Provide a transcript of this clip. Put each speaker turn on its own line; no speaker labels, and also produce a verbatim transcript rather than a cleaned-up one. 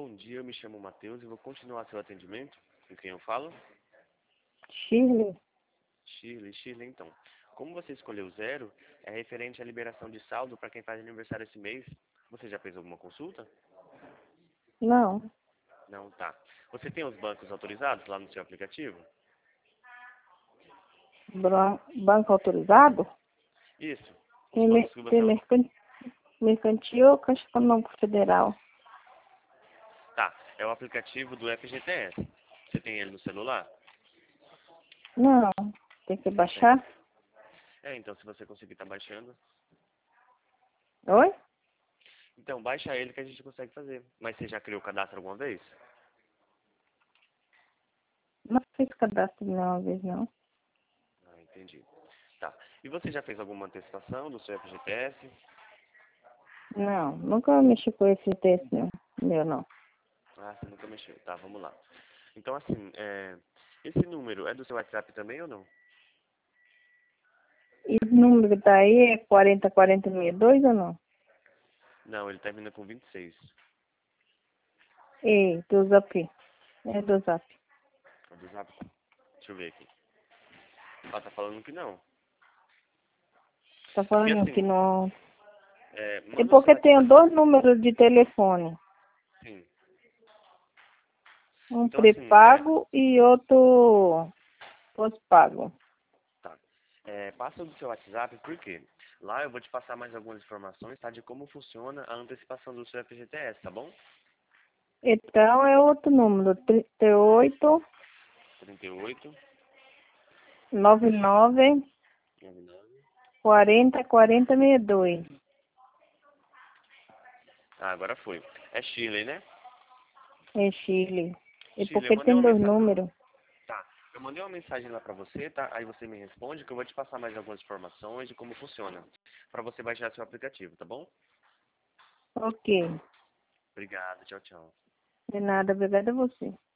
Bom dia, eu me chamo Matheus e vou continuar seu atendimento. Com quem eu falo?
Shirley.
Shirley, Shirley, então. Como você escolheu zero, é referente à liberação de saldo para quem faz aniversário esse mês. Você já fez alguma consulta?
Não.
Não, tá. Você tem os bancos autorizados lá no seu aplicativo?
Bran- Banco autorizado?
Isso. Os
Tem,
bancos
mer-
que você...
tem mercan- mercantil ou Caixa Econômica Federal?
Tá, é o aplicativo do F G T S. Você tem ele no celular?
Não. Tem que
Não tem.
baixar?
É, então se você conseguir estar baixando...
Oi?
Então, baixa ele que a gente consegue fazer. Mas você já criou o cadastro alguma vez?
Não fiz cadastro nenhuma vez, não.
Ah, entendi. Tá. E você já fez alguma antecipação do seu F G T S?
Não. Nunca mexi com esse texto, não. Meu, não.
Ah, você nunca mexeu. Tá, vamos lá. Então, assim, é... esse número é do seu WhatsApp também ou não?
E o número que tá aí é quarenta quarenta sessenta e dois ou não?
Não, ele termina com vinte e seis.
Ei, do Zap. É do Zap.
É do Zap? Deixa eu ver aqui. Ah, tá falando que não.
Tá
É porque,
falando que
assim,
não...
é...
É
manda o seu
porque tenho
WhatsApp.
dois números de telefone.
Sim.
Um
Então, assim, é...
pré-pago e outro pós-pago.
Tá. É, passa do seu WhatsApp, por quê? Lá eu vou te passar mais algumas informações, tá? De como funciona a antecipação do seu F G T S, tá bom?
Então é outro número, trinta e oito,
trinta e oito,
noventa e nove,
noventa e nove.
quarenta, quarenta, sessenta e dois.
Ah, agora foi. É Shirley, né?
É Chile. E
Shirley, eu
porque
mandei
tem
uma
dois
mensagem.
números.
Tá. Eu mandei uma mensagem lá pra você, tá? Aí você me responde que eu vou te passar mais algumas informações de como funciona. Pra você baixar seu aplicativo, tá bom?
Ok.
Obrigado, tchau, tchau.
De nada, obrigada a você.